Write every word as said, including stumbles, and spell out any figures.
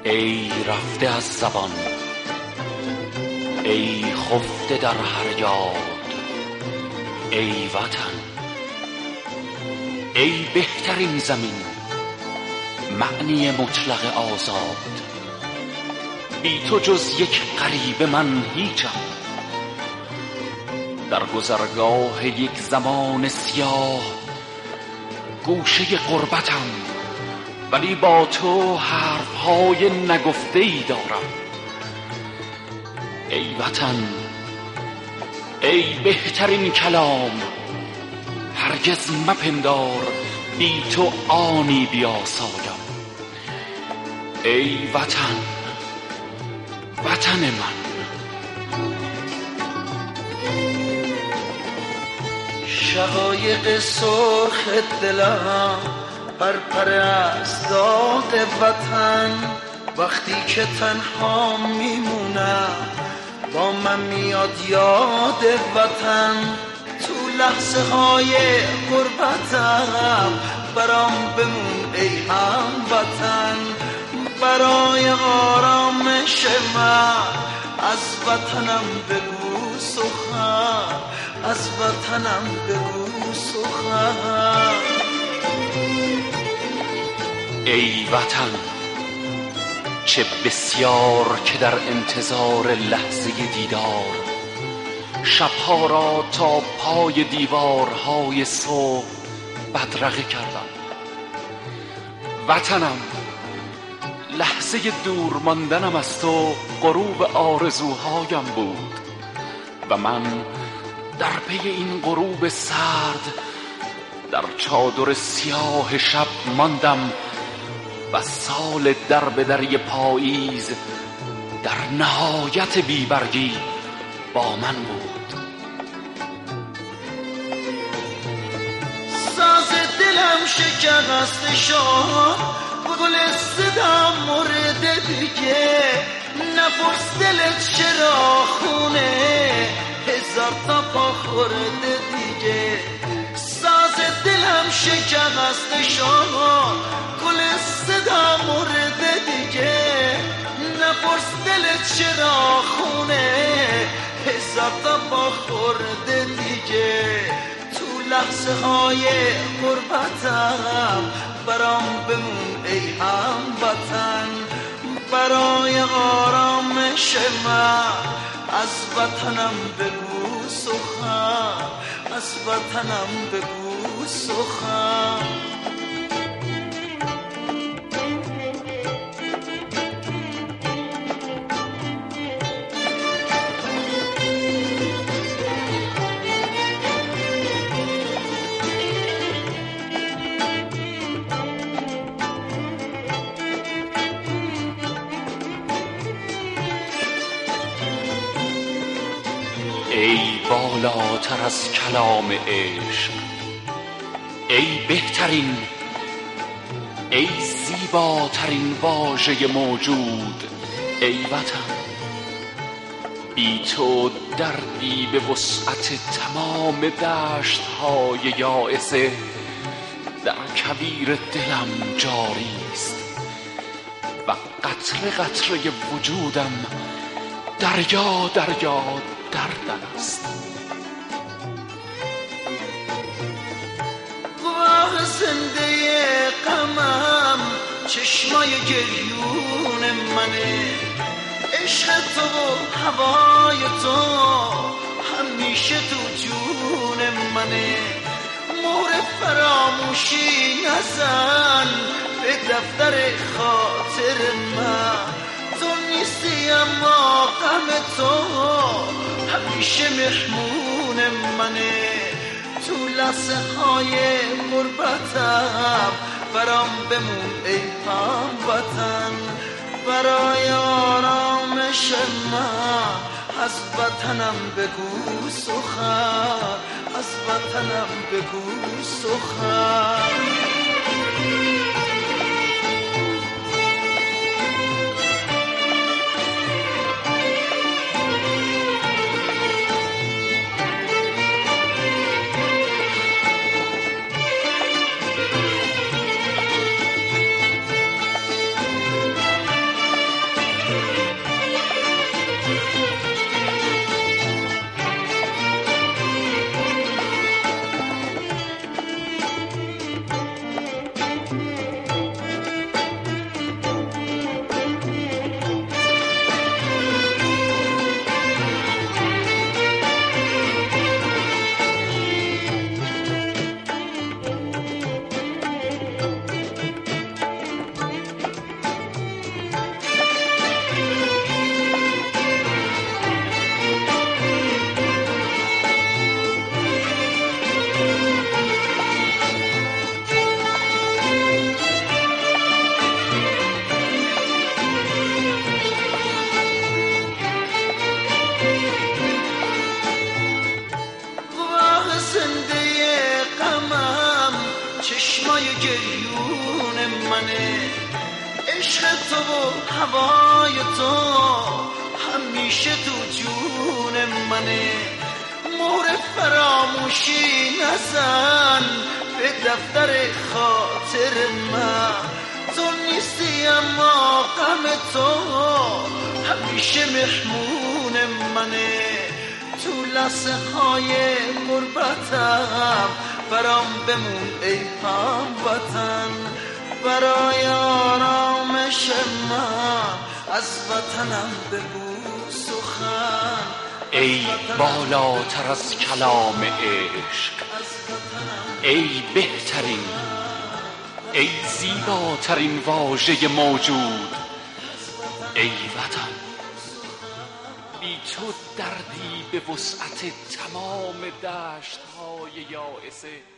ای رفته از زبان، ای خفته در هر یاد، ای وطن، ای بهترین زمین، معنی مطلق آزاد. بی تو جز یک غریب من هیچم، در گذرگاه یک زمان سیاه گوشه غربتم، ولی با تو حرفهای نگفته ای دارم. ای وطن، ای بهترین کلام، هرگز مپندار بی تو آنی بیاسایم. ای وطن، وطن من. شقایق سرخ دلم پرپر از داغ وطن، وقتی که تنها میمونم با من میاد یاد وطن. تو لحظه های غربتم برام بمون ای هموطن، برای آرامش من از وطنم بگو سخن، از وطنم بگو سخن. ای وطن، چه بسیار که در انتظار لحظه دیدار شبها را تا پای دیوارهای صبح بدرقه کردم. وطنم، لحظه دور ماندنم از تو غروب آرزوهایم بود و من در پی این غروب سرد در چادر سیاه شب ماندم و سال در به دری پاییز در نهایت بیبرگی با من بود. ساز دلم شکست شد، گل صدام مورد دیگه، نپرس دلت چرا خونه، هزار تا پا خورده دیگه. ساز دلم شکست شد، گل صدا مورد دیگه، نپرس دلت چرا خونه، هزار تا پا خورده دیگه. تو لحظه های غربتم برام بمون ای هموطن، برای آرامش من از وطنم بگو سخن، از وطنم بگو سخن. ای بالاتر از کلام عشق، ای بهترین، ای زیباترین واژه موجود، ای وطن. بی تو دردی به وسعت تمام دشت‌های یائسه در کویر دلم جاری است و قطره قطره وجودم دریا دریا دردن است. گواه زنده غمم چشمای گریون منه، عشق تو و هوای تو همیشه تو جون منه. مهر فراموشی نزن به دفتر خاطر من، تو نیستی اما غم تو همیشه مهمون منه. تو لحظه های غربتم برام بمون ای هموطن، برای آرامش من از وطنم بگو سخن، از وطنم بگو سخن. منه. عشق تو و هوای تو همیشه تو جون منه. مهر فراموشی نزن به دفتر خاطر من. تو نیستی اما غم تو همیشه مهمون منه. تو لحظه های غربتم برام بمون ای هموطن. برای آرامش من از وطنم بگو سخن. ای بالاتر از کلام عشق، ای بهترین، ای زیباترین واژه موجود، ای وطن. بی تو دردی به وسعت تمام دشت‌های یائسه